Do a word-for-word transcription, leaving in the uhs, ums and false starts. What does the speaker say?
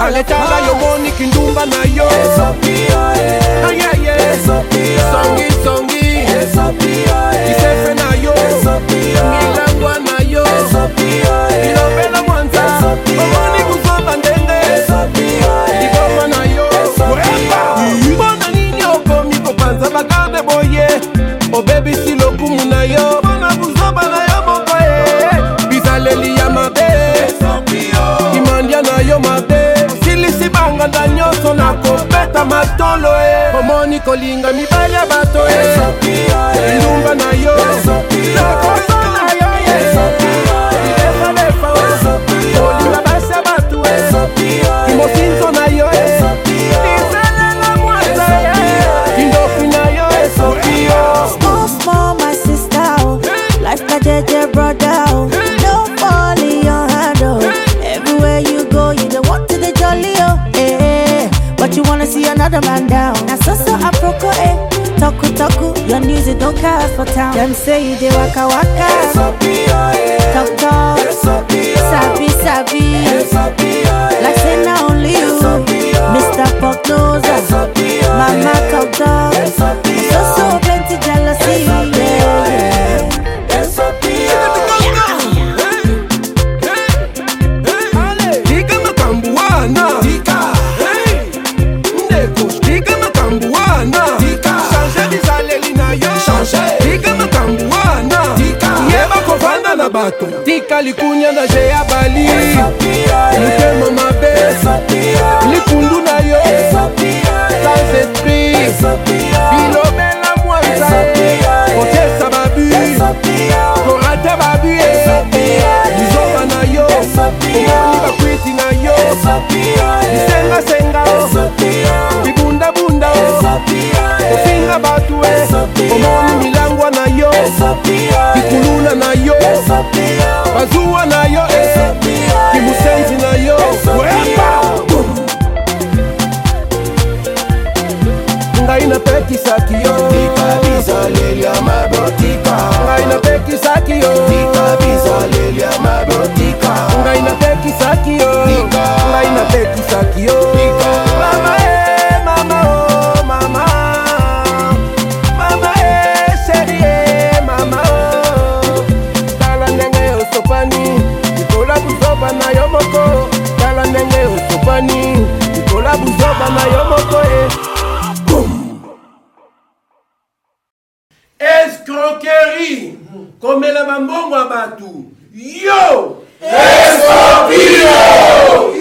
Aletala yo moni kindumba na yo. Ah yeah yeah. Songi songi. Isefe na yo. Milangwa na yo. Ilopela mwanza. Omoni kuzoba ndenge. Iboma na yo. Bona nini okomi kopanza bagarde boye. Oh baby silo kumu na yo. Bona kuzoba na yo mokoye. Bizaleli ya mabe. Imandia na yo mabe. Silisi banga da nyoso na kopeta matolo e. Omoni kolinga mibaya bato e. Ilumba na yo. Nakoso na yo ye. Ilefa lefa we. Kolinga basa batu e. Imosinzo na yo e. Izalela mwanza ye. Indofi na yo e. Small small my sister oh. Life ka jeje brother oh. No fall in your hand oh. Everywhere you go you don't want to the jolly oh. Eh, but you wanna see another man down. Now so so aproko eh. Toku toku, your news it don't cast for town. Them say you dey waka waka. Talk talk, sabi sabi. Like say now only you, Mister Pork Nose. Mama talk talk, so so plenty jealousy. Yeah, yeah. Tika makambuana. Tika. Ndeko. Tika makambuana. Tika. Change bizaleli na yo. Change. Tika makambuana. Tika. Yeba kovanda na bato. Tika likunya na jea bali. Mutema mabe. Likundu na yo. Sans esprit. Bilobela mwanza. Kotesa babu. Korata babu. Lizoba na yo. Omoni bakwiti na yo. Lisenga senga. Bibunda bunda. Kofinga batu e. Omoni milangwa na yo. Kikuluna na yo. Bazua na yo e. Kimusenzi na yo. Ngai na peki saki yo. Tika bizaleli ya mabotika. Ngai na peki saki yo. Tika bizaleli ya mabotika. Ngai na peki saki yo. Ngai na peki saki yo. Mama eh, mama oh, mama. Mama eh, chérie eh, mama oh. Tala ndenge osopani. Ikola buzoba na yo moko. Tala ndenge osopani. Ikola buzoba na yo moko eh. Escroquerie, comme la mambongo à Batou. Yo! Escroquerie!